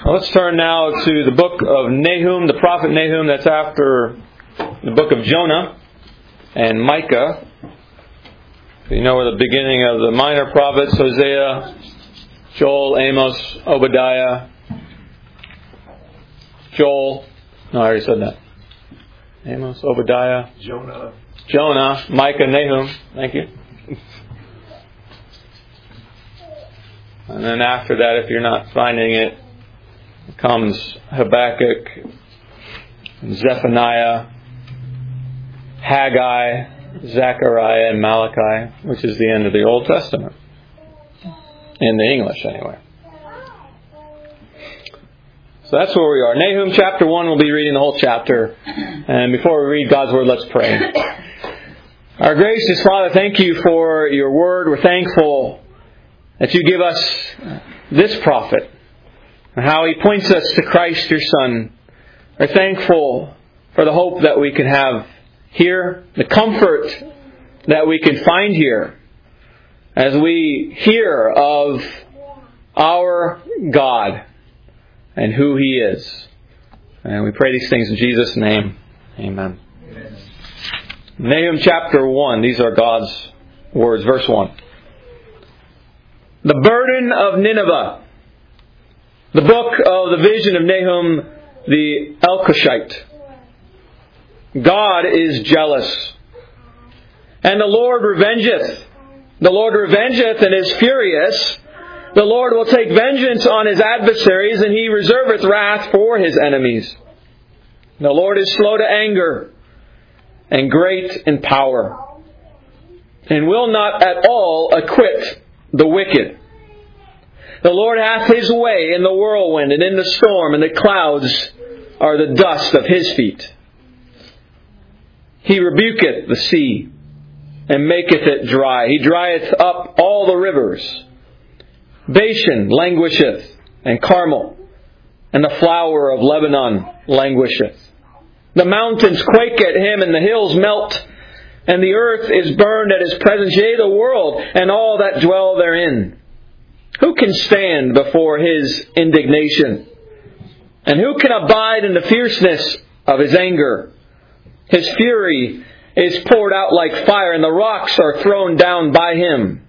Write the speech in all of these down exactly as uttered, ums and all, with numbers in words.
Let's turn now to the book of Nahum, the prophet Nahum. That's after the book of Jonah and Micah. You know where the beginning of the minor prophets, Hosea, Joel, Amos, Obadiah, Joel. No, I already said that. Amos, Obadiah, Jonah, Jonah, Micah, Nahum. Thank you. And then after that, if you're not finding it, comes Habakkuk, Zephaniah, Haggai, Zechariah, and Malachi, which is the end of the Old Testament. In the English, anyway. So that's where we are. Nahum chapter one, we'll be reading the whole chapter. And before we read God's Word, let's pray. Our gracious Father, thank you for your Word. We're thankful that you give us this prophet and how he points us to Christ, your Son. We're thankful for the hope that we can have here, the comfort that we can find here as we hear of our God and who He is. And we pray these things in Jesus' name. Amen. Amen. Nahum chapter one. These are God's words. Verse one. The burden of Nineveh. The book of the vision of Nahum the Elkoshite. God is jealous, and the Lord revengeth. The Lord revengeth and is furious. The Lord will take vengeance on His adversaries, and He reserveth wrath for His enemies. The Lord is slow to anger, and great in power, and will not at all acquit the wicked. The Lord hath His way in the whirlwind and in the storm, and the clouds are the dust of His feet. He rebuketh the sea, and maketh it dry. He drieth up all the rivers. Bashan languisheth, and Carmel, and the flower of Lebanon languisheth. The mountains quake at Him, and the hills melt, and the earth is burned at His presence, yea, the world, and all that dwell therein. Who can stand before His indignation? And who can abide in the fierceness of His anger? His fury is poured out like fire, and the rocks are thrown down by Him.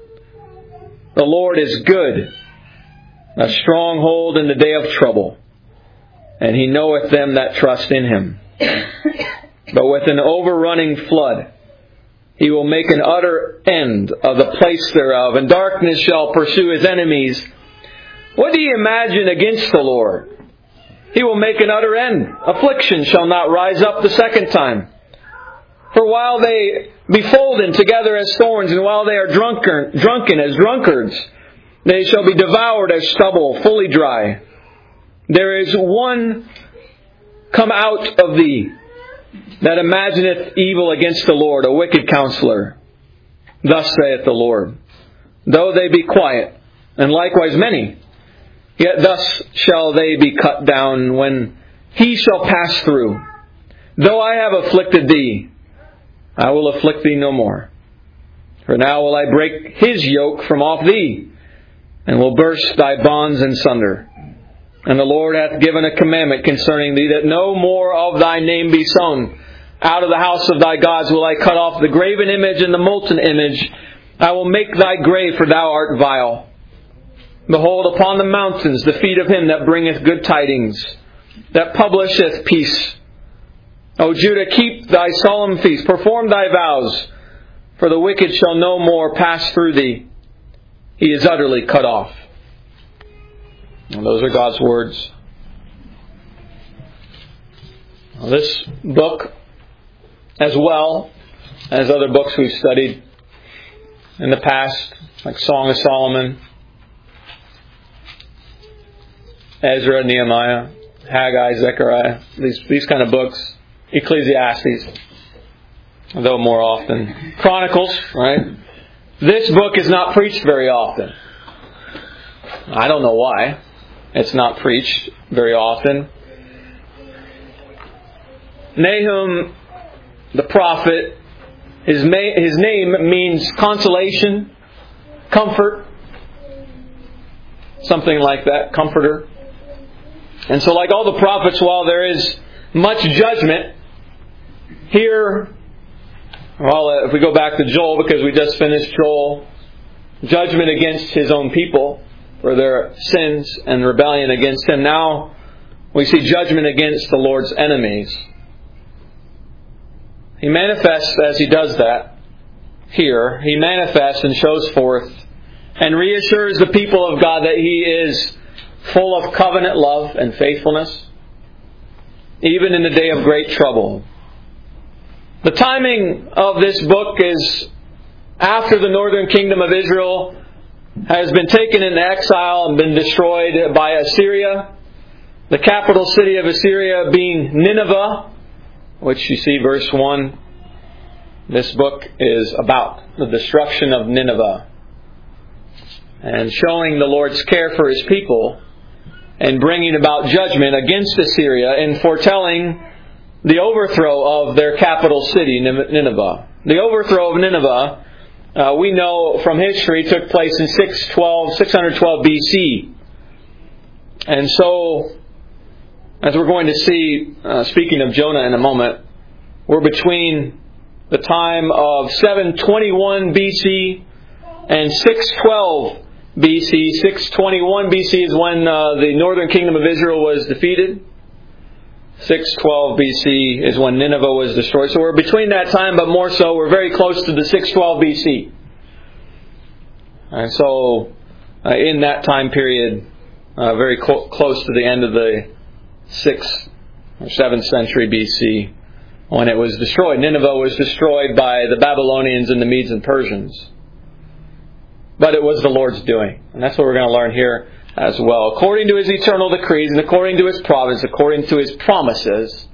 The Lord is good, a stronghold in the day of trouble, and He knoweth them that trust in Him. But with an overrunning flood, He will make an utter end of the place thereof, and darkness shall pursue His enemies. What do ye imagine against the Lord? He will make an utter end. Affliction shall not rise up the second time. For while they be folden together as thorns, and while they are drunken, drunken as drunkards, they shall be devoured as stubble, fully dry. There is one come out of thee that imagineth evil against the Lord, a wicked counselor. Thus saith the Lord, though they be quiet, and likewise many, yet thus shall they be cut down when He shall pass through. Though I have afflicted thee, I will afflict thee no more. For now will I break His yoke from off thee, and will burst thy bonds in sunder. And the Lord hath given a commandment concerning thee, that no more of thy name be sown. Out of the house of thy gods will I cut off the graven image and the molten image. I will make thy grave, for thou art vile. Behold, upon the mountains the feet of him that bringeth good tidings, that publisheth peace. O Judah, keep thy solemn feast, perform thy vows, for the wicked shall no more pass through thee. He is utterly cut off. And those are God's words. Now, this book, as well as other books we've studied in the past, like Song of Solomon, Ezra, Nehemiah, Haggai, Zechariah, these these kind of books, Ecclesiastes, though more often Chronicles, right? This book is not preached very often. I don't know why it's not preached very often. Nahum, the prophet, his, ma- his name means consolation, comfort, something like that, comforter. And so like all the prophets, while there is much judgment, here, well, if we go back to Joel, because we just finished Joel, judgment against his own people for their sins and rebellion against him. Now we see judgment against the Lord's enemies. He manifests as he does that here. He manifests and shows forth and reassures the people of God that He is full of covenant love and faithfulness, even in the day of great trouble. The timing of this book is after the northern kingdom of Israel has been taken into exile and been destroyed by Assyria. The capital city of Assyria being Nineveh, which you see verse one. This book is about the destruction of Nineveh and showing the Lord's care for His people and bringing about judgment against Assyria and foretelling the overthrow of their capital city, Nineveh. The overthrow of Nineveh, uh, we know from history, took place in six hundred twelve B C. And so, as we're going to see, uh, speaking of Jonah in a moment, we're between the time of seven twenty-one B C and six twelve B C. six twenty-one B C is when uh, the northern kingdom of Israel was defeated. six twelve B C is when Nineveh was destroyed. So we're between that time, but more so, we're very close to the six twelve B C. And so, uh, in that time period, uh, very cl- close to the end of the sixth or seventh century B C, when it was destroyed. Nineveh was destroyed by the Babylonians and the Medes and Persians. But it was the Lord's doing. And that's what we're going to learn here as well. According to His eternal decrees and according to His providence, according to His promises,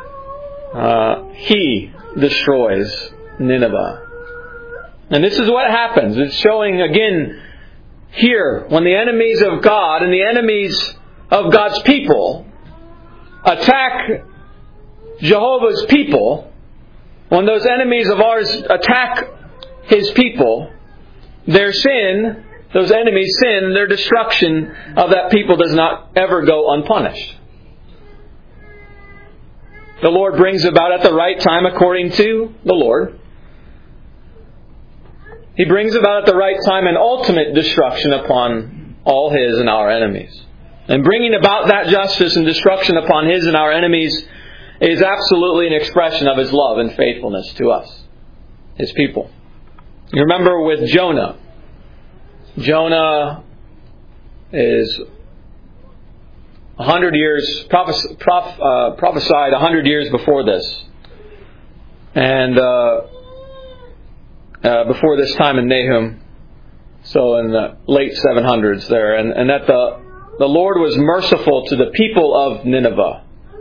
uh, He destroys Nineveh. And this is what happens. It's showing again here, when the enemies of God and the enemies of God's people attack Jehovah's people, when those enemies of ours attack His people, their sin, those enemies' sin, their destruction of that people does not ever go unpunished. The Lord brings about at the right time according to the Lord. He brings about at the right time an ultimate destruction upon all His and our enemies. And bringing about that justice and destruction upon His and our enemies is absolutely an expression of His love and faithfulness to us, His people. You remember with Jonah. Jonah is a hundred years, prophes- proph- uh, prophesied a hundred years before this. And uh, uh, before this time in Nahum, so in the late seven hundreds there, and, and that the, the Lord was merciful to the people of Nineveh,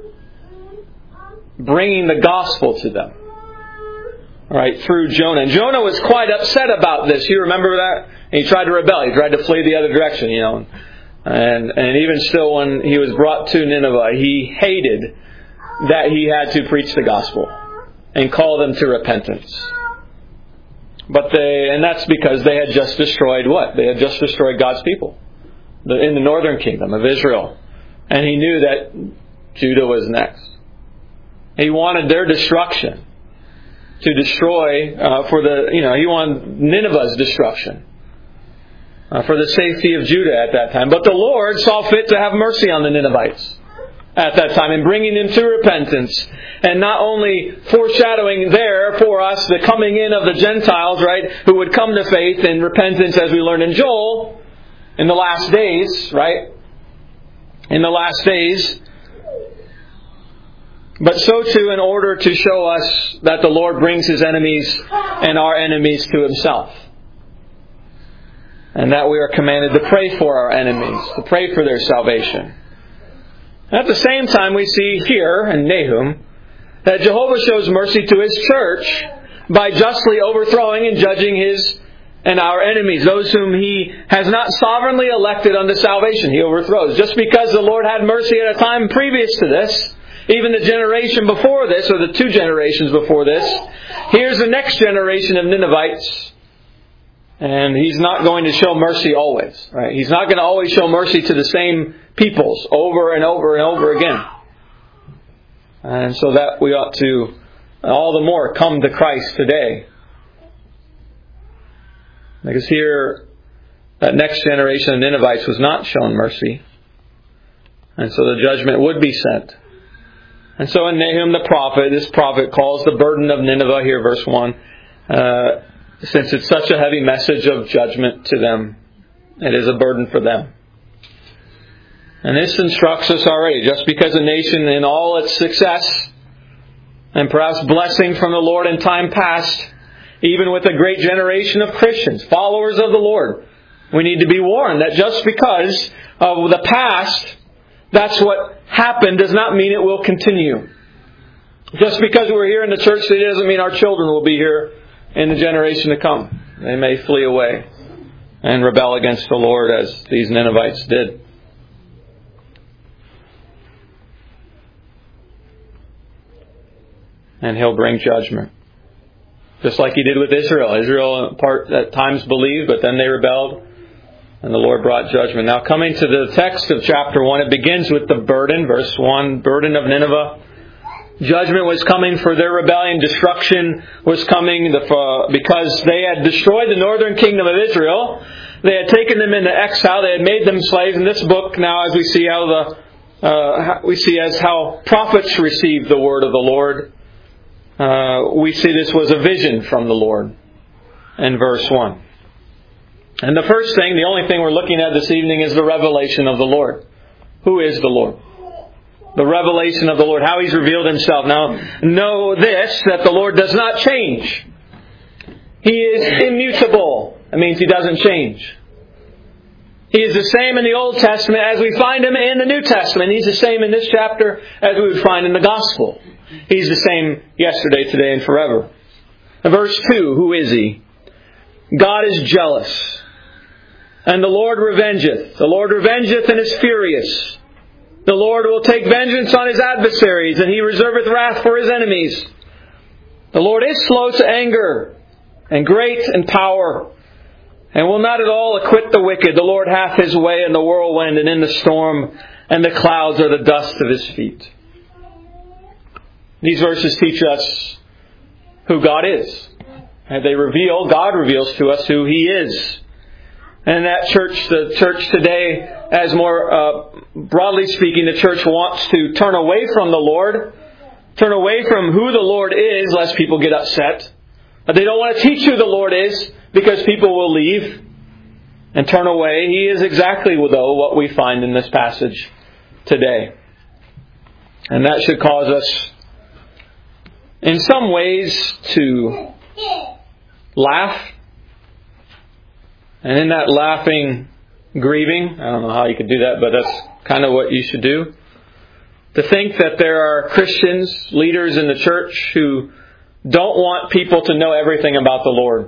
bringing the gospel to them. All right, through Jonah. And Jonah was quite upset about this. You remember that? And he tried to rebel. He tried to flee the other direction, you know. And and even still, when he was brought to Nineveh, he hated that he had to preach the gospel and call them to repentance. But they, and that's because they had just destroyed what? They had just destroyed God's people the, in the northern kingdom of Israel. And he knew that Judah was next. He wanted their destruction. To destroy, uh, for the, you know, he wanted Nineveh's destruction. Uh, for the safety of Judah at that time. But the Lord saw fit to have mercy on the Ninevites at that time and bringing them to repentance. And not only foreshadowing there for us the coming in of the Gentiles, right, who would come to faith and repentance as we learned in Joel in the last days, right? In the last days. But so too in order to show us that the Lord brings His enemies and our enemies to Himself. And that we are commanded to pray for our enemies, to pray for their salvation. And at the same time we see here in Nahum that Jehovah shows mercy to His church by justly overthrowing and judging His and our enemies, those whom He has not sovereignly elected unto salvation. He overthrows. Just because the Lord had mercy at a time previous to this, even the generation before this, or the two generations before this, here's the next generation of Ninevites And He's not going to show mercy always. Right? He's not going to always show mercy to the same peoples over and over and over again. And so that we ought to all the more come to Christ today. Because here, that next generation of Ninevites was not shown mercy. And so the judgment would be sent. And so in Nahum the prophet, this prophet calls the burden of Nineveh here, verse one, uh, since it's such a heavy message of judgment to them. It is a burden for them. And this instructs us already, just because a nation in all its success and perhaps blessing from the Lord in time past, even with a great generation of Christians, followers of the Lord, we need to be warned that just because of the past, that's what happened, does not mean it will continue. Just because we're here in the church today doesn't mean our children will be here in the generation to come. They may flee away and rebel against the Lord as these Ninevites did. And He'll bring judgment. Just like He did with Israel. Israel part at times believed, but then they rebelled. And the Lord brought judgment. Now coming to the text of chapter one, it begins with the burden. Verse one, burden of Nineveh. Judgment was coming for their rebellion. Destruction was coming because they had destroyed the northern kingdom of Israel. They had taken them into exile. They had made them slaves. In this book now, as we see how the uh, we see as how prophets received the word of the Lord, uh, we see this was a vision from the Lord in verse one. And the first thing, the only thing we're looking at this evening is the revelation of the Lord. Who is the Lord? The revelation of the Lord, how He's revealed Himself. Now, know this, that the Lord does not change. He is immutable. That means He doesn't change. He is the same in the Old Testament as we find Him in the New Testament. He's the same in this chapter as we would find in the Gospel. He's the same yesterday, today, and forever. Verse two, who is He? God is jealous, and the Lord revengeth. The Lord revengeth and is furious. The Lord will take vengeance on His adversaries, and He reserveth wrath for His enemies. The Lord is slow to anger, and great in power, and will not at all acquit the wicked. The Lord hath His way in the whirlwind and in the storm, and the clouds are the dust of His feet. These verses teach us who God is. And they reveal, God reveals to us who He is. And that church, the church today, as more uh, broadly speaking, the church wants to turn away from the Lord, turn away from who the Lord is, lest people get upset. But they don't want to teach who the Lord is because people will leave and turn away. He is exactly, though, what we find in this passage today. And that should cause us, in some ways, to laugh. And in that laughing, grieving, I don't know how you could do that, but that's kind of what you should do. To think that there are Christians, leaders in the church, who don't want people to know everything about the Lord.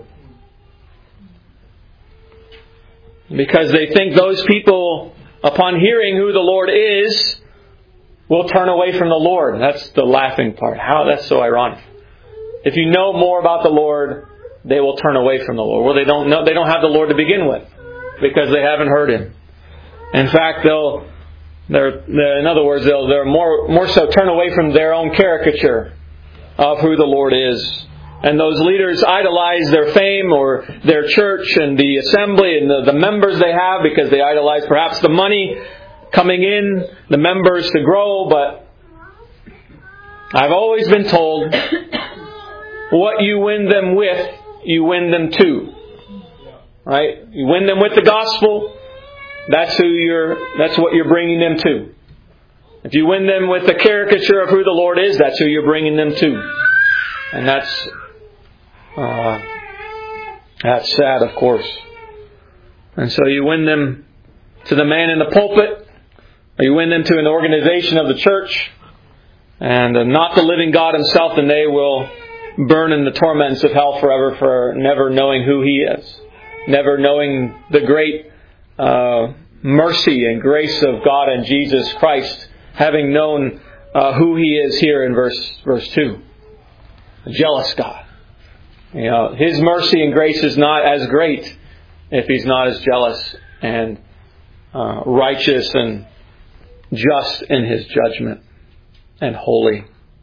Because they think those people, upon hearing who the Lord is, will turn away from the Lord. That's the laughing part. How that's so ironic. If you know more about the Lord, they will turn away from the Lord. Well, they don't know, they don't have the Lord to begin with because they haven't heard Him. In fact, they'll, they're, they're in other words, they'll, they're more, more so turn away from their own caricature of who the Lord is. And those leaders idolize their fame or their church and the assembly and the, the members they have because they idolize perhaps the money coming in, the members to grow. But I've always been told, what you win them with, you win them to. Right? You win them with the gospel, that's who you're, that's what you're bringing them to. If you win them with the caricature of who the Lord is, that's who you're bringing them to. And that's, uh, that's sad, of course. And so you win them to the man in the pulpit, or you win them to an organization of the church, and uh, not the living God Himself, and they will burn in the torments of hell forever for never knowing who He is. Never knowing the great uh, mercy and grace of God and Jesus Christ, having known uh, who He is here in verse verse two. A jealous God. You know, His mercy and grace is not as great if He's not as jealous and uh, righteous and just in His judgment and holy.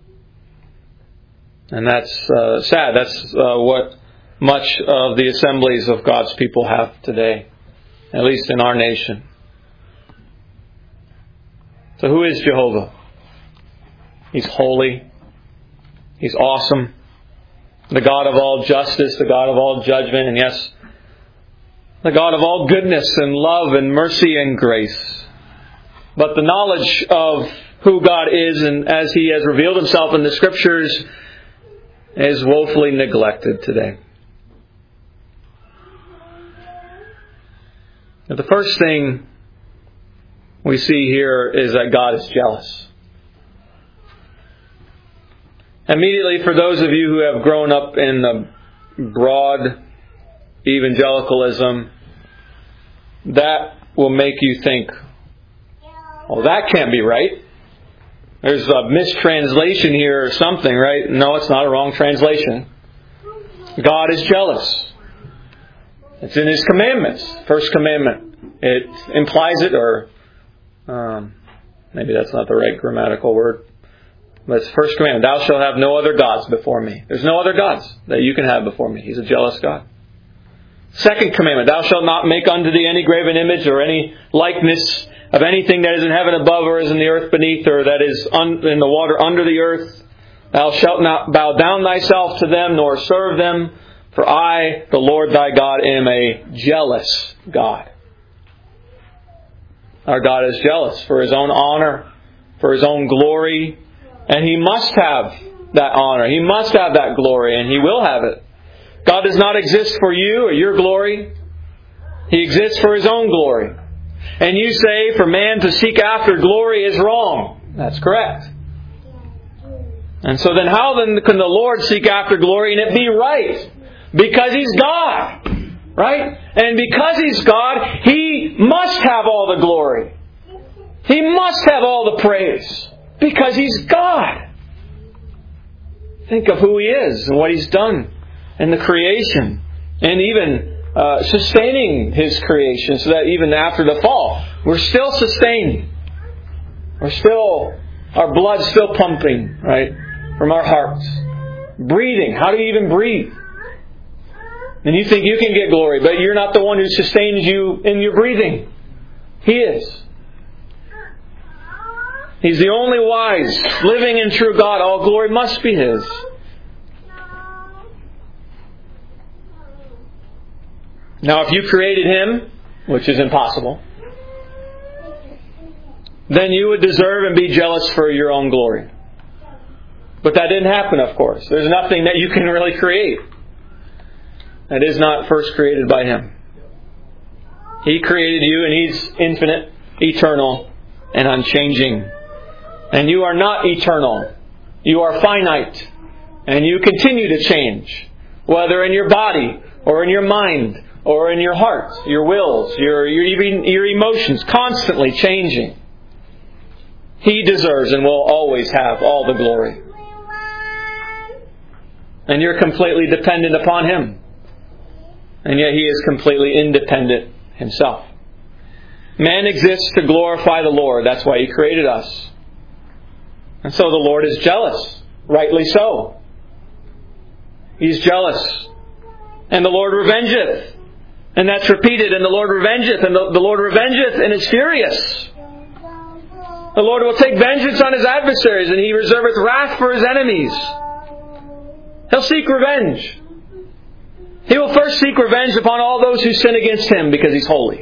And that's uh, sad. That's uh, what much of the assemblies of God's people have today, at least in our nation. So who is Jehovah? He's holy. He's awesome. The God of all justice, the God of all judgment, and yes, the God of all goodness and love and mercy and grace. But the knowledge of who God is, and as He has revealed Himself in the Scriptures, is woefully neglected today. Now, the first thing we see here is that God is jealous. Immediately, for those of you who have grown up in the broad evangelicalism, that will make you think, oh, that can't be right. There's a mistranslation here or something, right? No, it's not a wrong translation. God is jealous. It's in His commandments. First commandment. It implies it, or um, maybe that's not the right grammatical word. But it's first commandment. Thou shalt have no other gods before me. There's no other gods that you can have before me. He's a jealous God. Second commandment. Thou shalt not make unto thee any graven image or any likeness of anything that is in heaven above or is in the earth beneath or that is un- in the water under the earth. Thou shalt not bow down thyself to them nor serve them. For I, the Lord thy God, am a jealous God. Our God is jealous for His own honor, for His own glory. And He must have that honor. He must have that glory, and He will have it. God does not exist for you or your glory. He exists for His own glory. And you say for man to seek after glory is wrong. That's correct. And so then how then can the Lord seek after glory and it be right? Because He's God. Right? And because He's God, He must have all the glory. He must have all the praise. Because He's God. Think of who He is and what He's done in the creation. And even uh, sustaining His creation so that even after the fall, we're still sustained. We're still, our blood's still pumping, right? From our hearts. Breathing. How do you even breathe? And you think you can get glory, but you're not the one who sustains you in your breathing. He is. He's the only wise, living and true God. All glory must be His. Now, if you created Him, which is impossible, then you would deserve and be jealous for your own glory. But that didn't happen, of course. There's nothing that you can really create that is not first created by Him. He created you, and He's infinite, eternal, and unchanging. And you are not eternal. You are finite. And you continue to change. Whether in your body, or in your mind, or in your heart, your wills, your, your, even your emotions, constantly changing. He deserves and will always have all the glory. And you're completely dependent upon Him. And yet He is completely independent Himself. Man exists to glorify the Lord. That's why He created us. And so the Lord is jealous. Rightly so. He's jealous. And the Lord revengeth. And that's repeated. And the Lord revengeth. And the, the Lord revengeth and is furious. The Lord will take vengeance on His adversaries. And He reserveth wrath for His enemies. He'll seek revenge. He will first seek revenge upon all those who sin against Him because He's holy.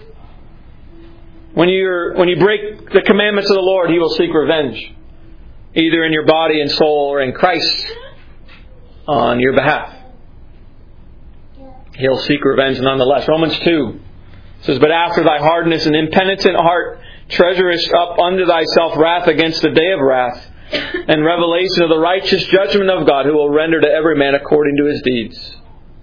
When you're, when you break the commandments of the Lord, He will seek revenge. Either in your body and soul or in Christ on your behalf. He'll seek revenge nonetheless. Romans two says, But after thy hardness and impenitent heart treasurest up unto thyself wrath against the day of wrath and revelation of the righteous judgment of God, who will render to every man according to his deeds.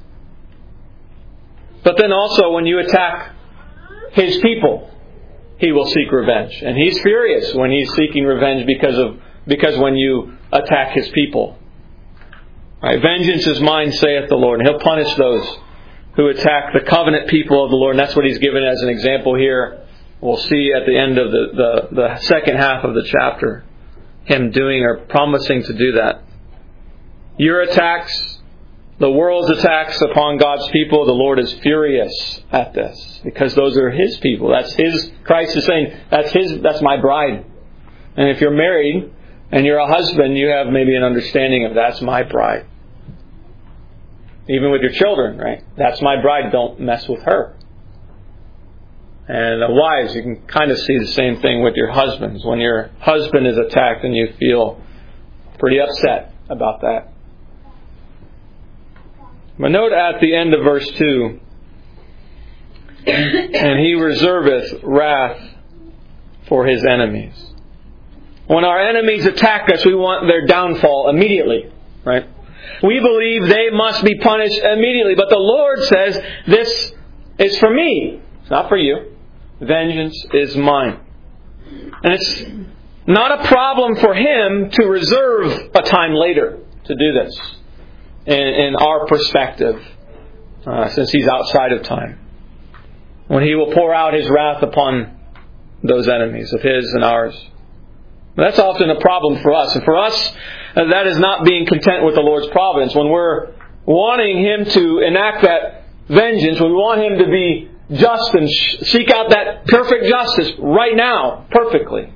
But then also when you attack His people, He will seek revenge. And He's furious when He's seeking revenge because of Because when you attack His people. Right? Vengeance is mine, saith the Lord. And He'll punish those who attack the covenant people of the Lord. And that's what He's given as an example here. We'll see at the end of the, the, the second half of the chapter, Him doing or promising to do that. Your attacks, the world's attacks upon God's people, the Lord is furious at this. Because those are His people. That's His, Christ is saying, that's His, that's my bride. And if you're married and you're a husband, you have maybe an understanding of that's my bride. Even with your children, right? That's my bride, don't mess with her. And uh, wives, you can kind of see the same thing with your husbands. When your husband is attacked and you feel pretty upset about that. But note at the end of verse two, and He reserveth wrath for His enemies. When our enemies attack us, we want their downfall immediately, right? We believe they must be punished immediately. But the Lord says, this is for me. It's not for you. Vengeance is mine. And it's not a problem for Him to reserve a time later to do this. In, in our perspective. Uh, since He's outside of time. When He will pour out His wrath upon those enemies of His and ours. That's often a problem for us. And for us, that is not being content with the Lord's providence. When we're wanting Him to enact that vengeance, when we want Him to be just and seek out that perfect justice right now, perfectly.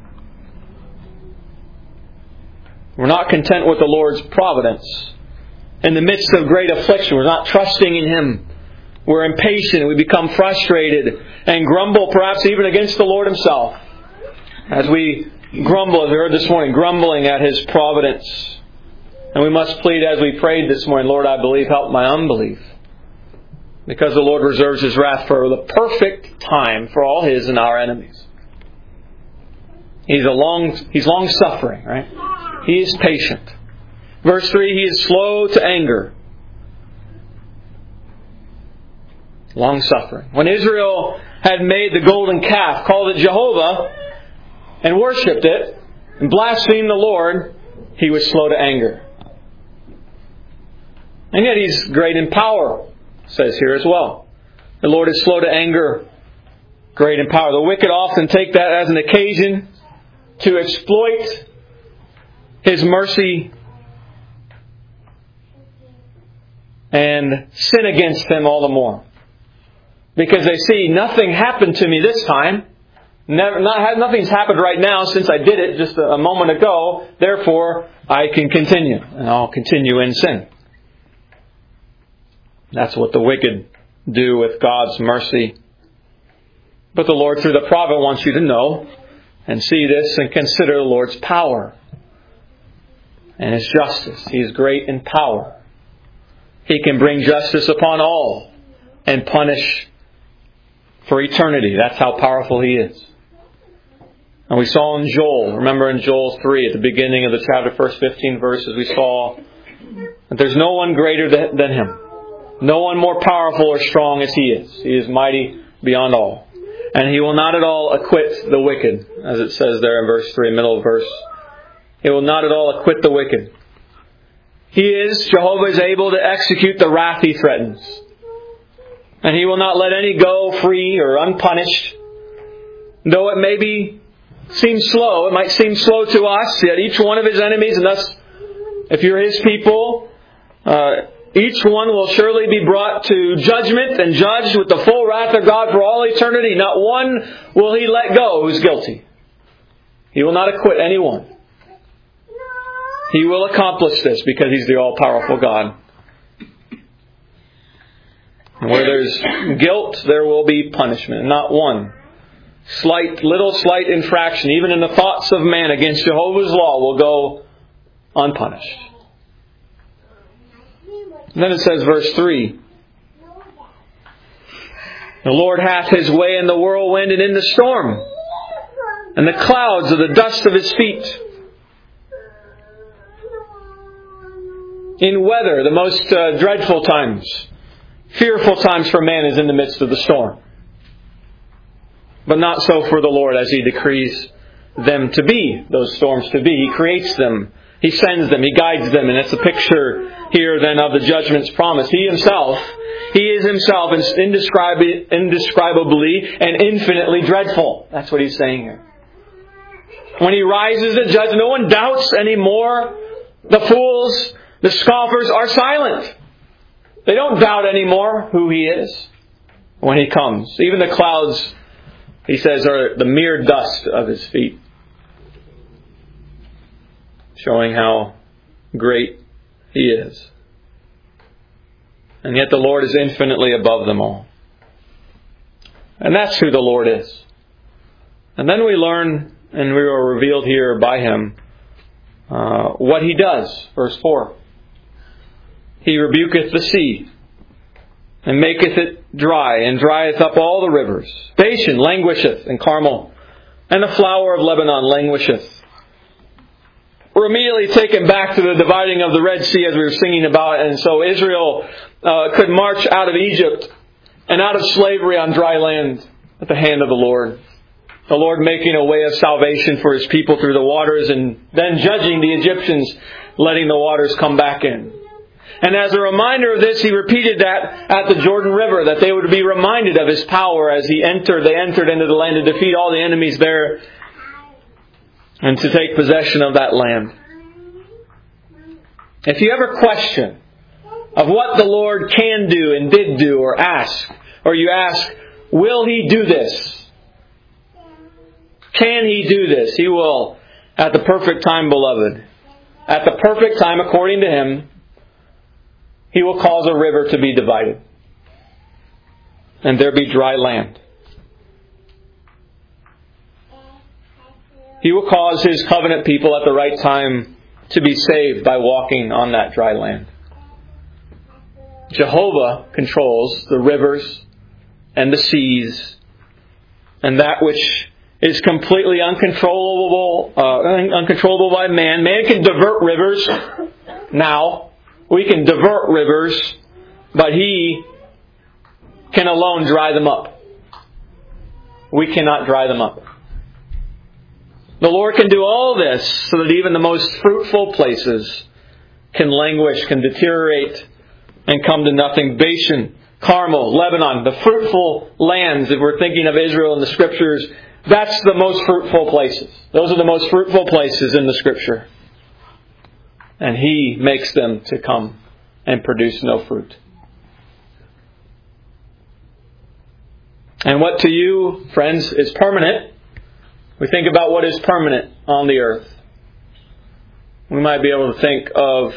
We're not content with the Lord's providence. In the midst of great affliction, we're not trusting in Him. We're impatient. We become frustrated and grumble perhaps even against the Lord Himself. As we grumble, as we heard this morning, grumbling at His providence. And we must plead as we prayed this morning, Lord, I believe, help my unbelief. Because the Lord reserves His wrath for the perfect time for all His and our enemies. He's a long, He's long suffering, right? He is patient. Verse three, He is slow to anger. Long suffering. When Israel had made the golden calf, called it Jehovah, and worshipped it, and blasphemed the Lord, He was slow to anger. And yet He's great in power, it says here as well. The Lord is slow to anger, great in power. The wicked often take that as an occasion to exploit His mercy and sin against Him all the more. Because they see nothing happened to me this time. Never, not, nothing's happened right now since I did it just a, a moment ago. Therefore, I can continue. And I'll continue in sin. That's what the wicked do with God's mercy. But the Lord, through the prophet, wants you to know and see this and consider the Lord's power and His justice. He is great in power. He can bring justice upon all and punish for eternity. That's how powerful He is. And we saw in Joel, remember in Joel three, at the beginning of the chapter, first fifteen verses, we saw that there's no one greater than Him. No one more powerful or strong as He is. He is mighty beyond all. And He will not at all acquit the wicked, as it says there in verse three, middle of verse. He will not at all acquit the wicked. He is, Jehovah is able to execute the wrath He threatens. And He will not let any go free or unpunished. Though it may be seem slow, it might seem slow to us, yet each one of His enemies, and thus, if you're His people, uh, each one will surely be brought to judgment and judged with the full wrath of God for all eternity. Not one will He let go who's guilty. He will not acquit anyone. He will accomplish this because He's the all-powerful God. And where there's guilt, there will be punishment. Not one slight, little slight infraction, even in the thoughts of man against Jehovah's law, will go unpunished. And then it says, verse three, the Lord hath His way in the whirlwind and in the storm, and the clouds are the dust of His feet. In weather, the most uh, dreadful times, fearful times for man is in the midst of the storm. But not so for the Lord as He decrees them to be, those storms to be. He creates them. He sends them. He guides them. And it's a picture here then of the judgments promised. He Himself, He is Himself indescribably, indescribably and infinitely dreadful. That's what He's saying here. When He rises to judge, no one doubts anymore. The fools, the scoffers are silent. They don't doubt anymore who He is when He comes. Even the clouds, He says, are the mere dust of His feet. Showing how great He is. And yet the Lord is infinitely above them all. And that's who the Lord is. And then we learn, and we are revealed here by Him, uh, what He does. Verse four. He rebuketh the sea, and maketh it dry, and drieth up all the rivers. Bashan languisheth, and Carmel, and the flower of Lebanon languisheth. We're immediately taken back to the dividing of the Red Sea as we were singing about it. And so Israel uh, could march out of Egypt and out of slavery on dry land at the hand of the Lord. The Lord making a way of salvation for His people through the waters, and then judging the Egyptians, letting the waters come back in. And as a reminder of this, He repeated that at the Jordan River, that they would be reminded of His power as He entered. They entered into the land to defeat all the enemies there and to take possession of that land. If you ever question of what the Lord can do and did do or ask, or you ask, will He do this? Can He do this? He will at the perfect time, beloved. At the perfect time, according to Him, He will cause a river to be divided. And there be dry land. He will cause His covenant people at the right time to be saved by walking on that dry land. Jehovah controls the rivers and the seas and that which is completely uncontrollable, uh, uncontrollable by man. Man can divert rivers now. We can divert rivers, but He can alone dry them up. We cannot dry them up. The Lord can do all this so that even the most fruitful places can languish, can deteriorate, and come to nothing. Bashan, Carmel, Lebanon, the fruitful lands, if we're thinking of Israel in the Scriptures, that's the most fruitful places. Those are the most fruitful places in the Scripture. And He makes them to come and produce no fruit. And what to you, friends, is permanent, we think about what is permanent on the earth. We might be able to think of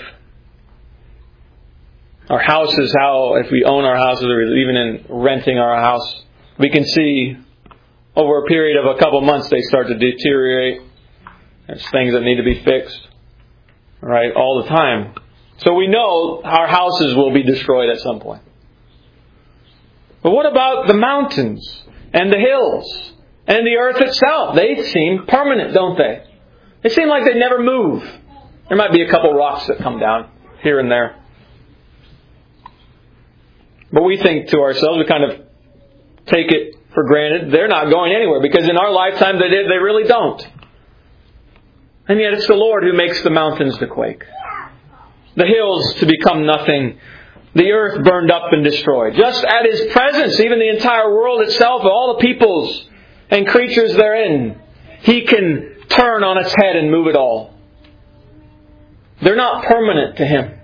our houses, how if we own our houses or even in renting our house, we can see over a period of a couple months they start to deteriorate. There's things that need to be fixed, right, all the time. So we know our houses will be destroyed at some point. But what about the mountains and the hills and the earth itself? They seem permanent, don't they? They seem like they never move. There might be a couple rocks that come down here and there. But we think to ourselves, we kind of take it for granted, they're not going anywhere, because in our lifetime they did, they really don't. And yet it's the Lord who makes the mountains to quake, the hills to become nothing, the earth burned up and destroyed. Just at His presence, even the entire world itself, all the peoples and creatures therein, He can turn on its head and move it all. They're not permanent to Him.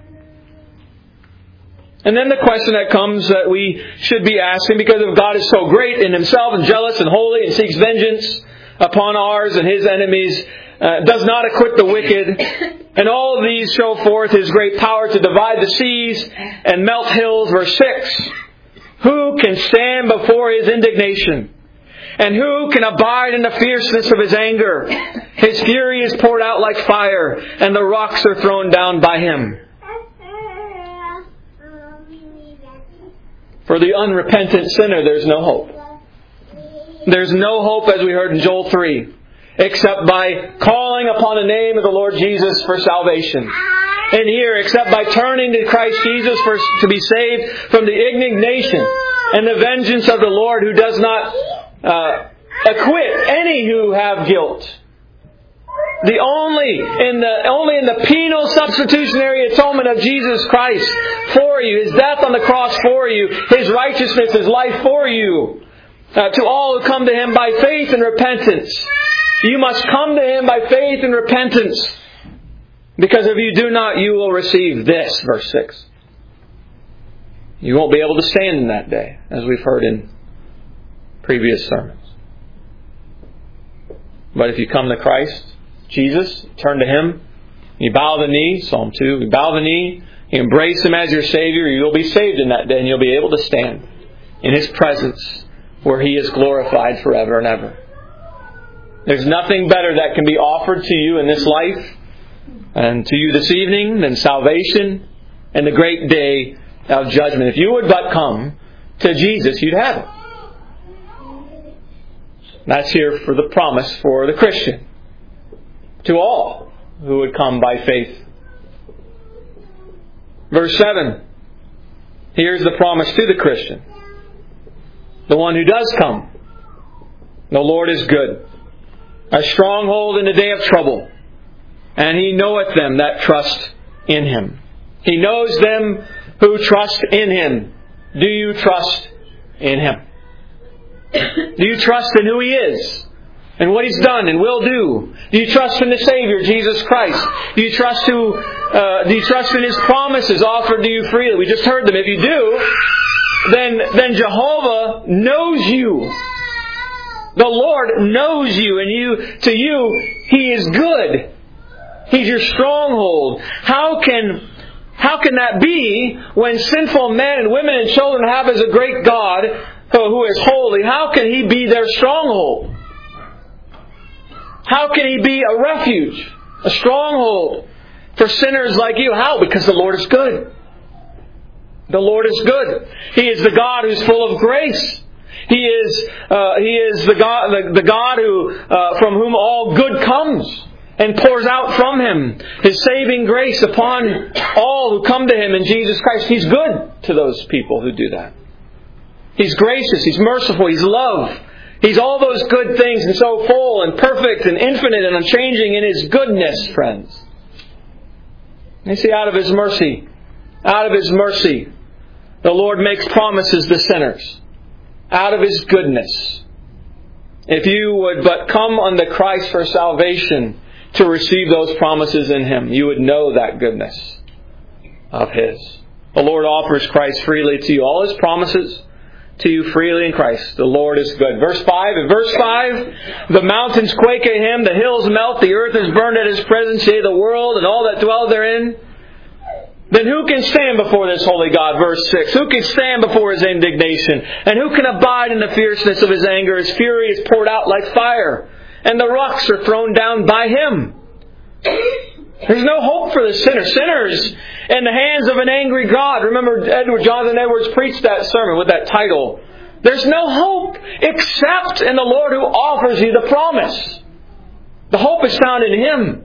And then the question that comes that we should be asking, because if God is so great in Himself and jealous and holy and seeks vengeance upon ours and His enemies, uh, does not acquit the wicked, and all of these show forth His great power to divide the seas and melt hills. Verse six. Who can stand before His indignation? And who can abide in the fierceness of His anger? His fury is poured out like fire, and the rocks are thrown down by Him. For the unrepentant sinner, there's no hope. There's no hope, as we heard in Joel three, except by calling upon the name of the Lord Jesus for salvation. And here, except by turning to Christ Jesus for, to be saved from the indignation and the vengeance of the Lord, who does not uh, acquit any who have guilt. The only in the only in the penal substitutionary atonement of Jesus Christ for you, His death on the cross for you, His righteousness, His life for you, uh, to all who come to Him by faith and repentance. You must come to Him by faith and repentance. Because if you do not, you will receive this, verse six. You won't be able to stand in that day, as we've heard in previous sermons. But if you come to Christ, Jesus, turn to Him, you bow the knee, Psalm two, you bow the knee, you embrace Him as your Savior, you will be saved in that day, and you'll be able to stand in His presence where He is glorified forever and ever. There's nothing better that can be offered to you in this life and to you this evening than salvation and the great day of judgment. If you would but come to Jesus, you'd have it. That's here for the promise for the Christian. To all who would come by faith. Verse seven. Here's the promise to the Christian. The one who does come. The Lord is good. A stronghold in the day of trouble. And He knoweth them that trust in Him. He knows them who trust in Him. Do you trust in Him? Do you trust in who He is and what He's done and will do? Do you trust in the Savior, Jesus Christ? Do you trust who? Uh, do you trust in His promises offered to you freely? We just heard them. If you do, then then Jehovah knows you. The Lord knows you, and you to you He is good. He's your stronghold. How can how can that be when sinful men and women and children have as a great God who is holy? How can He be their stronghold? How can He be a refuge, a stronghold for sinners like you? How? Because the Lord is good. The Lord is good. He is the God who's full of grace. He is uh, He is the God the, the God who uh, from whom all good comes and pours out from Him His saving grace upon all who come to Him in Jesus Christ. He's good to those people who do that. He's gracious, He's merciful, He's love. He's all those good things, and so full and perfect and infinite and unchanging in His goodness, friends. You see, out of His mercy, out of His mercy, the Lord makes promises to sinners. Out of His goodness. If you would but come unto Christ for salvation to receive those promises in Him, you would know that goodness of His. The Lord offers Christ freely to you. All His promises to you freely in Christ. The Lord is good. Verse five. In verse five, the mountains quake at Him, the hills melt, the earth is burned at His presence, yea, the world and all that dwell therein. Then who can stand before this holy God? Verse six. Who can stand before His indignation? And who can abide in the fierceness of His anger? His fury is poured out like fire, and the rocks are thrown down by Him. There's no hope for the sinner. Sinners in the hands of an angry God. Remember, Edward Jonathan Edwards preached that sermon with that title. There's no hope except in the Lord who offers you the promise. The hope is found in Him.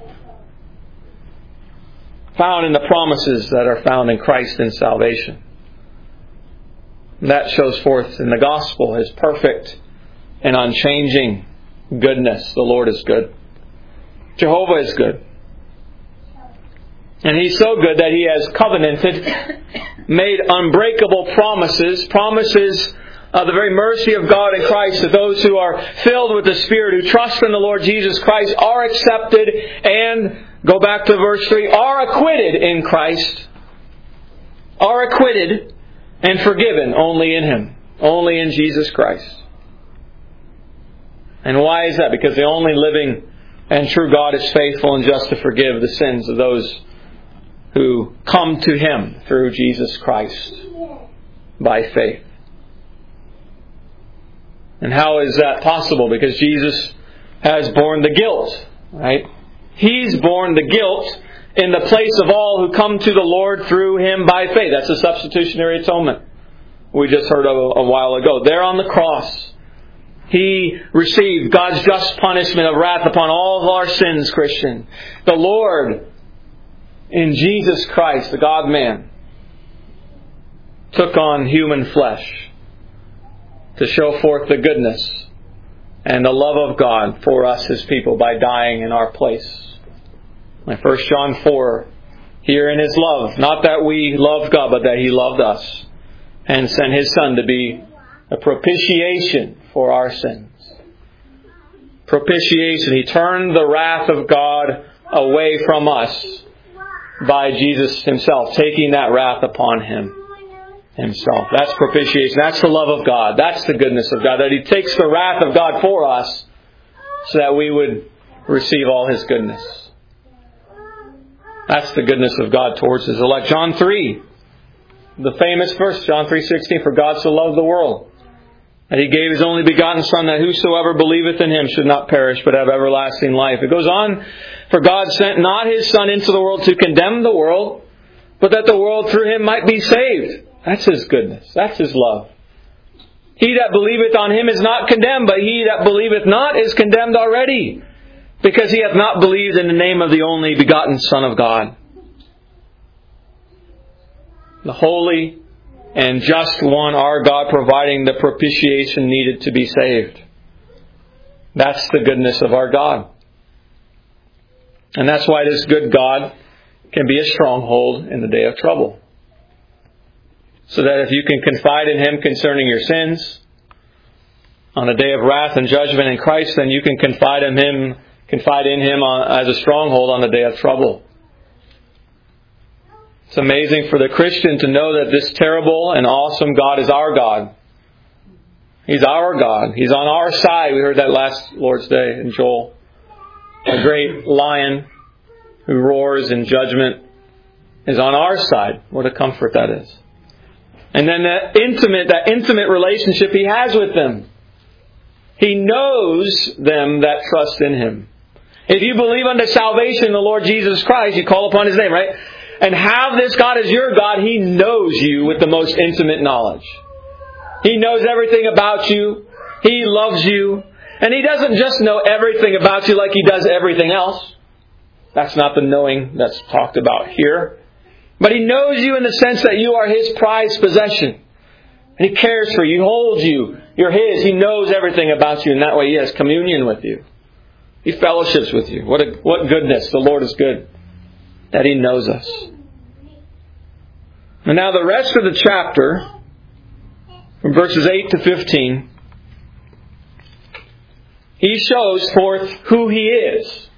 Found in the promises that are found in Christ in salvation. And that shows forth in the gospel His perfect and unchanging goodness. The Lord is good. Jehovah is good. And He's so good that He has covenanted, made unbreakable promises, promises of the very mercy of God in Christ to those who are filled with the Spirit, who trust in the Lord Jesus Christ, are accepted and, go back to verse three, are acquitted in Christ, are acquitted and forgiven only in Him, only in Jesus Christ. And why is that? Because the only living and true God is faithful and just to forgive the sins of those who come to Him through Jesus Christ by faith. And how is that possible? Because Jesus has borne the guilt, right? He's borne the guilt in the place of all who come to the Lord through Him by faith. That's the substitutionary atonement we just heard of a while ago. There on the cross, He received God's just punishment of wrath upon all of our sins, Christian. The Lord, in Jesus Christ, the God-man, took on human flesh to show forth the goodness and the love of God for us, His people, by dying in our place. In First John four, here in His love, not that we loved God, but that He loved us and sent His Son to be a propitiation for our sins. Propitiation. He turned the wrath of God away from us by Jesus Himself, taking that wrath upon Him Himself. That's propitiation. That's the love of God. That's the goodness of God. That He takes the wrath of God for us so that we would receive all His goodness. That's the goodness of God towards His elect. John three, the famous verse, John three sixteen, for God so loved the world that He gave His only begotten Son, that whosoever believeth in Him should not perish, but have everlasting life. It goes on, for God sent not His Son into the world to condemn the world, but that the world through Him might be saved. That's His goodness. That's His love. He that believeth on Him is not condemned, but he that believeth not is condemned already, because he hath not believed in the name of the only begotten Son of God. The holy and just one, our God, providing the propitiation needed to be saved. That's the goodness of our God. And that's why this good God can be a stronghold in the day of trouble. So that if you can confide in Him concerning your sins on a day of wrath and judgment in Christ, then you can confide in Him, confide in Him as a stronghold on the day of trouble. It's amazing for the Christian to know that this terrible and awesome God is our God. He's our God. He's on our side. We heard that last Lord's Day in Joel. A great lion who roars in judgment is on our side. What a comfort that is. And then that intimate, that intimate relationship He has with them. He knows them that trust in Him. If you believe unto salvation in the Lord Jesus Christ, you call upon His name, right? And have this God as your God, He knows you with the most intimate knowledge. He knows everything about you. He loves you. And He doesn't just know everything about you like He does everything else. That's not the knowing that's talked about here. But He knows you in the sense that you are His prized possession. And He cares for you. He holds you. You're His. He knows everything about you. And that way He has communion with you. He fellowships with you. What a, what goodness. The Lord is good. That He knows us. And now the rest of the chapter, from verses eight to fifteen, He shows forth who He is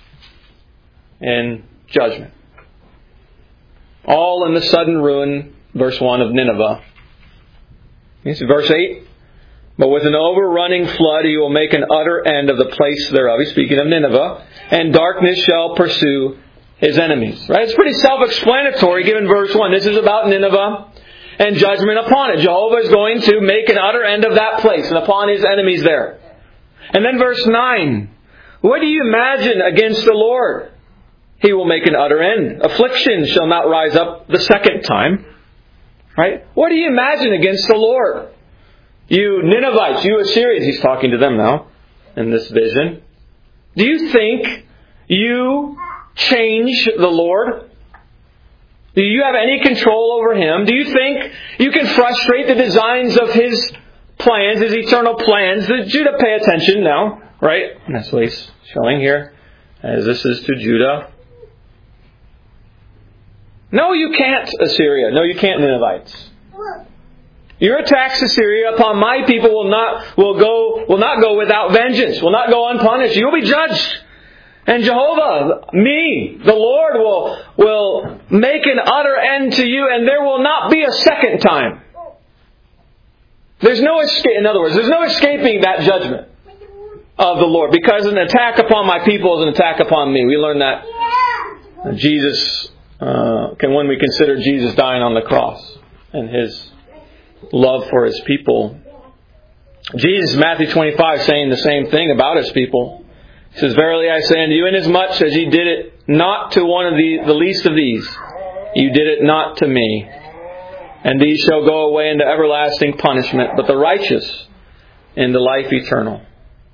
in judgment. All in the sudden ruin, verse one of Nineveh. Verse eight, but with an overrunning flood He will make an utter end of the place thereof. He's speaking of Nineveh. And darkness shall pursue His enemies. Right? It's pretty self-explanatory given verse one. This is about Nineveh and judgment upon it. Jehovah is going to make an utter end of that place and upon His enemies there. And then verse nine. What do you imagine against the Lord? He will make an utter end. Affliction shall not rise up the second time. Right? What do you imagine against the Lord? You Ninevites, you Assyrians, He's talking to them now in this vision. Do you think you change the Lord? Do you have any control over Him? Do you think you can frustrate the designs of His plans, His eternal plans? Judah, pay attention now, right? And that's what He's showing here, as this is to Judah. No, you can't, Assyria. No, you can't, Ninevites. Your attacks, Assyria, upon my people will not will go will not go without vengeance. Will not go unpunished. You will be judged. And Jehovah, me, the Lord, will will make an utter end to you, and there will not be a second time. There's no escape. In other words, there's no escaping that judgment of the Lord, because an attack upon my people is an attack upon me. We learn that Jesus. Uh, can when we consider Jesus dying on the cross and His love for His people. Jesus, Matthew twenty-five, saying the same thing about His people. He says, verily I say unto you, inasmuch as ye did it not to one of the, the least of these, you did it not to me. And these shall go away into everlasting punishment, but the righteous into life eternal.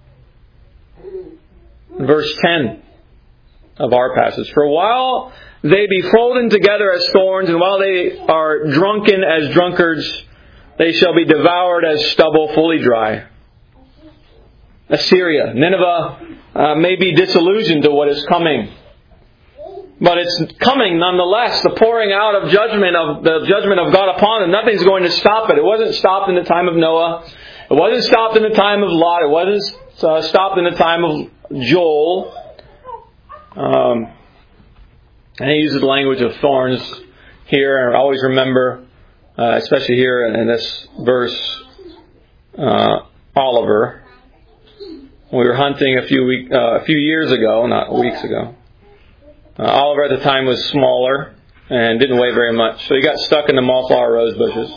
Verse ten of our passage. For while they be folded together as thorns, and while they are drunken as drunkards, they shall be devoured as stubble fully dry. Assyria. Nineveh uh, may be disillusioned to what is coming. But it's coming nonetheless. The pouring out of judgment of the judgment of God upon them. Nothing's going to stop it. It wasn't stopped in the time of Noah. It wasn't stopped in the time of Lot. It wasn't uh, stopped in the time of Joel. Um, and he uses the language of thorns here. I always remember, uh, especially here in this verse, uh, Oliver. We were hunting a few week, uh, a few years ago, not weeks ago. Uh, Oliver at the time was smaller and didn't weigh very much, so he got stuck in the Mollflower rose bushes.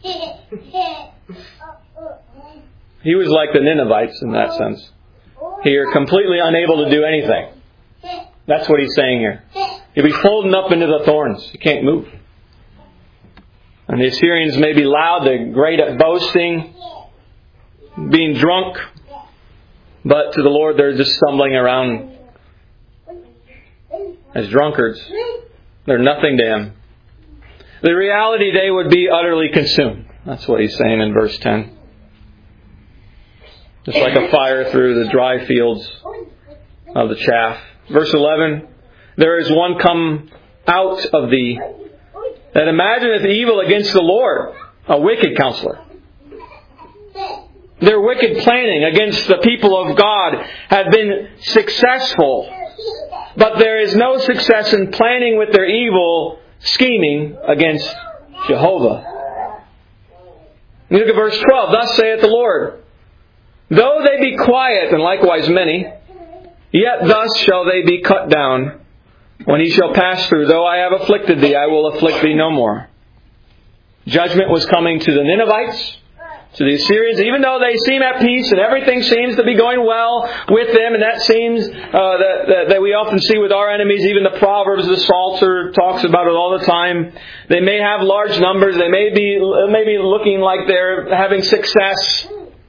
He was like the Ninevites in that sense. Here, completely unable to do anything. That's what he's saying here. He'll be folding up into the thorns. He can't move. And the Assyrians may be loud, they're great at boasting, being drunk, but to the Lord they're just stumbling around as drunkards. They're nothing to Him. The reality, they would be utterly consumed. That's what He's saying in verse ten. Just like a fire through the dry fields of the chaff. Verse eleven, there is one come out of thee that imagineth evil against the Lord, a wicked counselor. Their wicked planning against the people of God had been successful. But there is no success in planning with their evil scheming against Jehovah. Look at verse twelve. Thus saith the Lord, though they be quiet, and likewise many, yet thus shall they be cut down when he shall pass through. Though I have afflicted thee, I will afflict thee no more. Judgment was coming to the Ninevites, to the Assyrians, even though they seem at peace and everything seems to be going well with them, and that seems uh, that, that, that we often see with our enemies. Even the Proverbs, the Psalter talks about it all the time. They may have large numbers. They may be, may be looking like they're having success.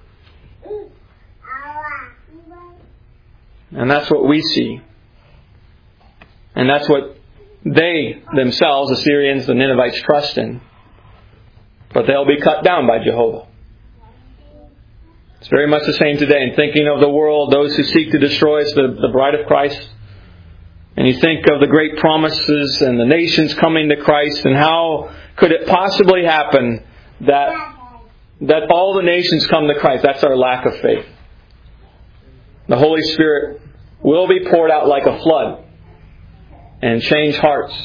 And that's what we see. And that's what they themselves, the Assyrians, the Ninevites, trust in. But they'll be cut down by Jehovah. It's very much the same today. In thinking of the world, those who seek to destroy us, the, the bride of Christ. And you think of the great promises and the nations coming to Christ, and how could it possibly happen that, that all the nations come to Christ? That's our lack of faith. The Holy Spirit will be poured out like a flood and change hearts.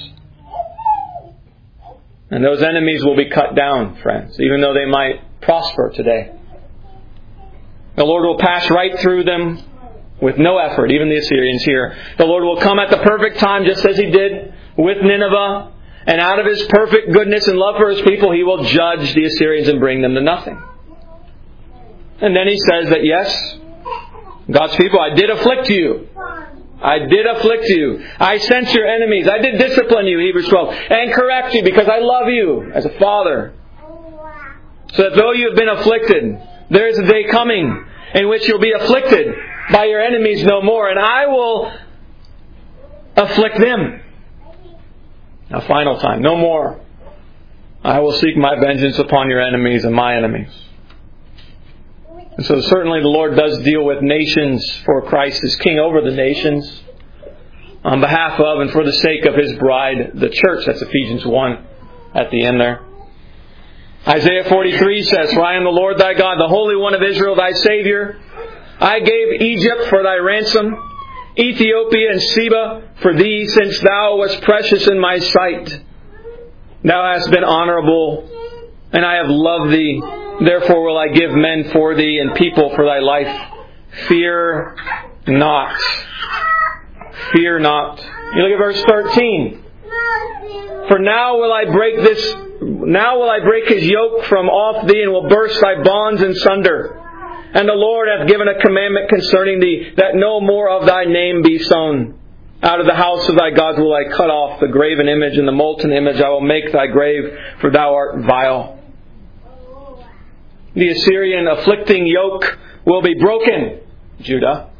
And those enemies will be cut down, friends, even though they might prosper today. The Lord will pass right through them with no effort, even the Assyrians here. The Lord will come at the perfect time, just as He did with Nineveh. And out of His perfect goodness and love for His people, He will judge the Assyrians and bring them to nothing. And then He says that, yes, God's people, I did afflict you. I did afflict you. I sent your enemies. I did discipline you, Hebrews twelve, and correct you because I love you as a father. So that though you have been afflicted, there is a day coming in which you'll be afflicted by your enemies no more, and I will afflict them. A final time, no more. I will seek my vengeance upon your enemies and my enemies. And so certainly the Lord does deal with nations, for Christ is king over the nations, on behalf of and for the sake of His bride, the church. That's Ephesians one at the end there. Isaiah forty-three says, for I am the Lord thy God, the Holy One of Israel, thy Savior. I gave Egypt for thy ransom, Ethiopia and Seba for thee, since thou wast precious in my sight. Thou hast been honorable, and I have loved thee. Therefore will I give men for thee and people for thy life. Fear not. Fear not. You look at verse thirteen. For now will I break this, now will I break his yoke from off thee, and will burst thy bonds in sunder. And the Lord hath given a commandment concerning thee, that no more of thy name be sown. Out of the house of thy gods will I cut off the graven image and the molten image. I will make thy grave, for thou art vile. The Assyrian afflicting yoke will be broken, Judah.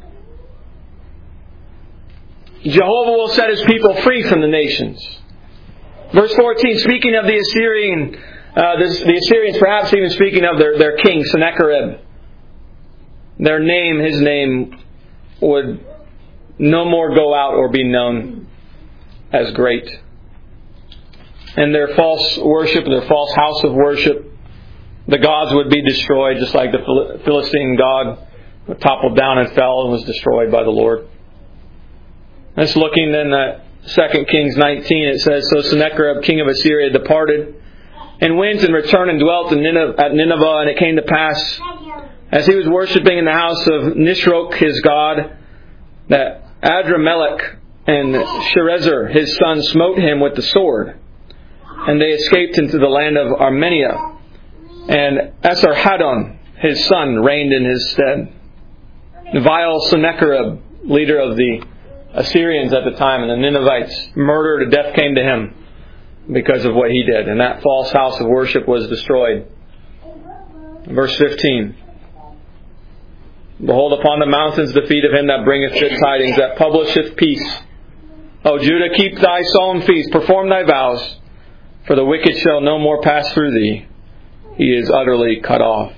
Jehovah will set His people free from the nations. Verse fourteen, speaking of the Assyrian, uh, the, the Assyrians perhaps even speaking of their, their king, Sennacherib. their name, His name, would no more go out or be known as great. And their false worship, their false house of worship, the gods would be destroyed, just like the Philistine god toppled down and fell and was destroyed by the Lord. Let's looking then at Second Kings nineteen, it says, So Sennacherib, king of Assyria, departed and went and returned and dwelt in Nineveh, at Nineveh. And it came to pass, as he was worshipping in the house of Nisroch, his god, that Adramelech and Sharezer, his son, smote him with the sword. And they escaped into the land of Armenia. And Esarhaddon, his son, reigned in his stead. Vile Sennacherib, leader of the Assyrians at the time, and the Ninevites, murdered, and death came to him because of what he did. And that false house of worship was destroyed. Verse fifteen. Behold, upon the mountains the feet of him that bringeth good tidings, that publisheth peace. O Judah, keep thy solemn feast, perform thy vows, for the wicked shall no more pass through thee. He is utterly cut off.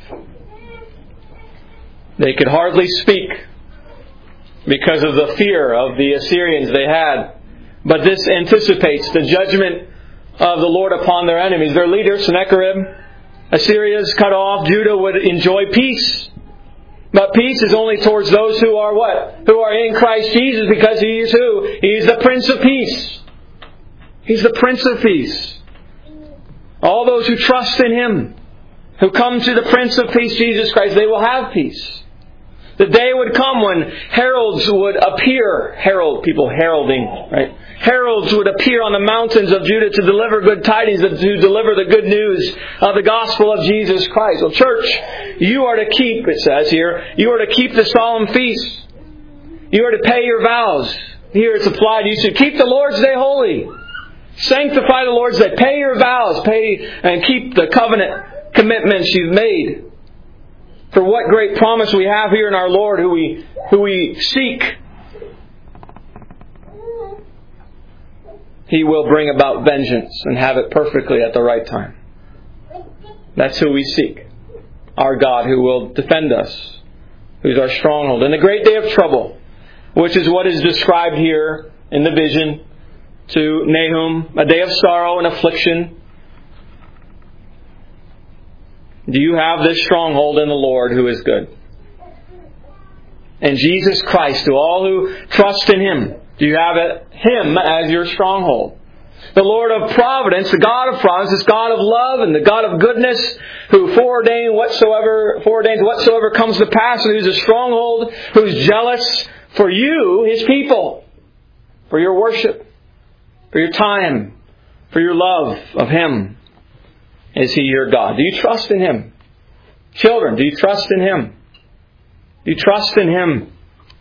They could hardly speak because of the fear of the Assyrians they had. But this anticipates the judgment of the Lord upon their enemies. Their leader, Sennacherib, Assyria is cut off. Judah would enjoy peace. But peace is only towards those who are what? Who are in Christ Jesus, because He is who? He is the Prince of Peace. He's the Prince of Peace. All those who trust in Him, who come to the Prince of Peace, Jesus Christ, they will have peace. The day would come when heralds would appear. Herald, people heralding, right? Heralds would appear on the mountains of Judah to deliver good tidings, to deliver the good news of the gospel of Jesus Christ. Well, church, you are to keep, it says here, you are to keep the solemn feasts. You are to pay your vows. Here it's applied. You should keep the Lord's Day holy. Sanctify the Lord's Day. Pay your vows. Pay and keep the covenant commitments you've made. For what great promise we have here in our Lord, who we who we seek. He will bring about vengeance and have it perfectly at the right time. That's who we seek. Our God, who will defend us, who's our stronghold. In the great day of trouble, which is what is described here in the vision to Nahum, a day of sorrow and affliction. Do you have this stronghold in the Lord who is good? And Jesus Christ, to all who trust in Him, do you have it, Him as your stronghold? The Lord of providence, the God of providence, this God of love and the God of goodness, who foreordains whatsoever, foreordains whatsoever comes to pass, and who's a stronghold, who's jealous for you, His people, for your worship, for your time, for your love of Him. Is He your God? Do you trust in Him? Children, do you trust in Him? Do you trust in Him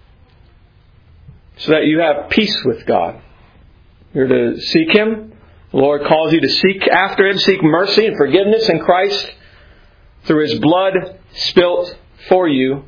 so that you have peace with God? You're to seek Him. The Lord calls you to seek after Him, seek mercy and forgiveness in Christ through His blood spilt for you.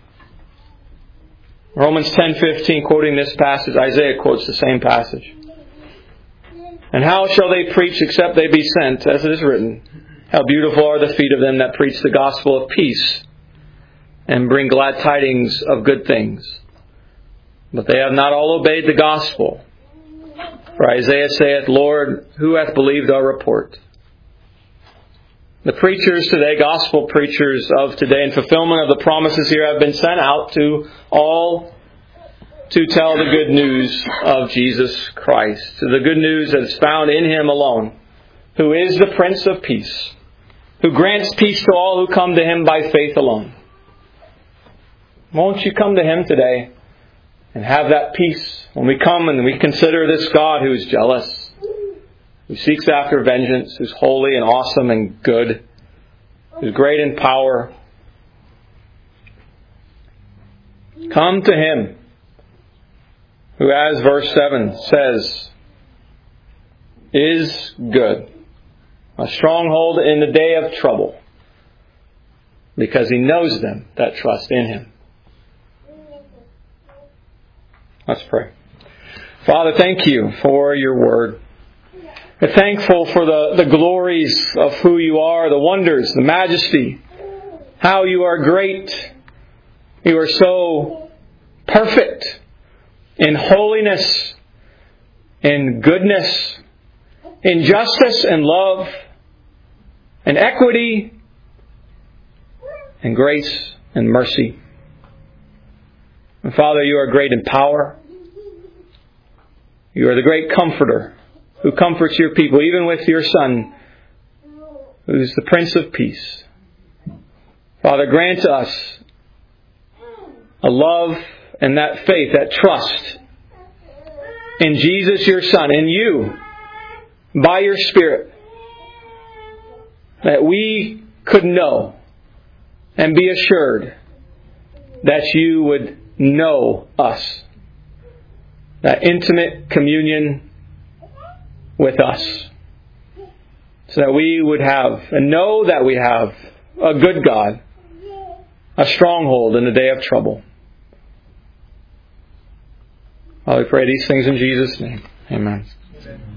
Romans ten fifteen, quoting this passage, Isaiah quotes the same passage. And how shall they preach except they be sent, as it is written? How beautiful are the feet of them that preach the gospel of peace and bring glad tidings of good things. But they have not all obeyed the gospel. For Isaiah saith, Lord, who hath believed our report? The preachers today, gospel preachers of today, in fulfillment of the promises here, have been sent out to all to tell the good news of Jesus Christ. To the good news that is found in Him alone, who is the Prince of Peace, who grants peace to all who come to Him by faith alone. Won't you come to Him today and have that peace when we come and we consider this God who is jealous, who seeks after vengeance, who's holy and awesome and good, who's great in power. Come to Him, who, as verse seven says, is good. A stronghold in the day of trouble, because He knows them that trust in Him. Let's pray. Father, thank You for Your word. We're thankful for the, the glories of who You are, the wonders, the majesty, how You are great, You are so perfect in holiness, in goodness, in justice and love, and equity, and grace and mercy. And Father, You are great in power. You are the great comforter who comforts Your people, even with Your Son, who is the Prince of Peace. Father, grant us a love and that faith, that trust in Jesus, Your Son, in You, by Your Spirit, that we could know and be assured that You would know us. That intimate communion with us. So that we would have, and know that we have, a good God, a stronghold in the day of trouble. Father, we pray these things in Jesus' name. Amen.